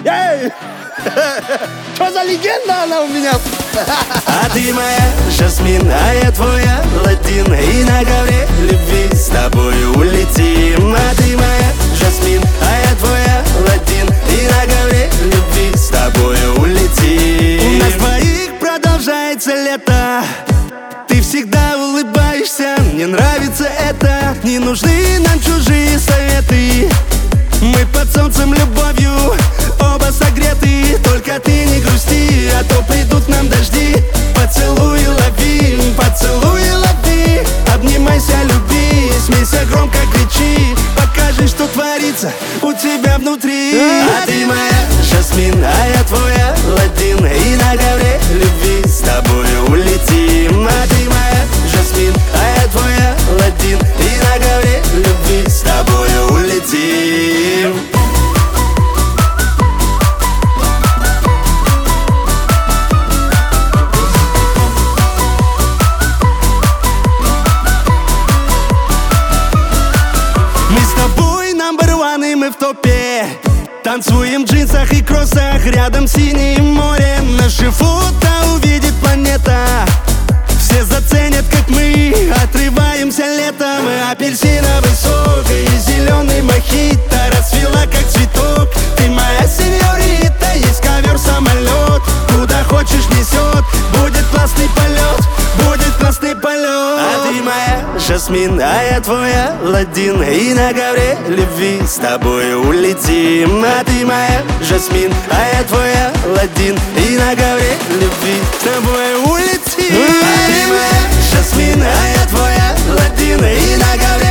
Что за легенда она у меня? А ты моя Жасмин, а я твоя Аладдин. И на ковре любви с тобою улетим. А ты моя Жасмин, а я твоя Аладдин. И на ковре любви с тобою улетим. У нас двоих продолжается лето. Ты всегда улыбаешься, мне нравится это. Не нужны нам чужие советы. Мы под солнцем любовью оба согреты. Только ты не грусти, а то придут нам дожди. Поцелуй и лови, поцелуй и лови. Обнимайся, люби, смейся, громко кричи. Покажи, что творится у тебя внутри. А ты моя Жасмин, а я твоя Аладдин. И на ковре любви с тобою улетим. А ты моя Жасмин, а я твоя Аладдин. И на ковре любви с тобою улетим. Мы с тобой number one, и мы в топе. Танцуем в джинсах и кроссах, рядом синее море. Наши фото увидит планета. Все заценят, как мы отрываемся летом. Апельсиновый сок и зеленый мохито расцвела, как цветок. Ты моя сеньорита, есть ковер-самолет. Куда хочешь несет, будет классный полет, будет классный полет. А ты моя Жасмин, а я твоя Аладдин. И на ковре любви с тобой улетим. А ты моя Жасмин, а я твоя Аладдин. И на ковре любви с тобой улетим. А ты моя Жасмин, а я твоя Аладдин. И на ковре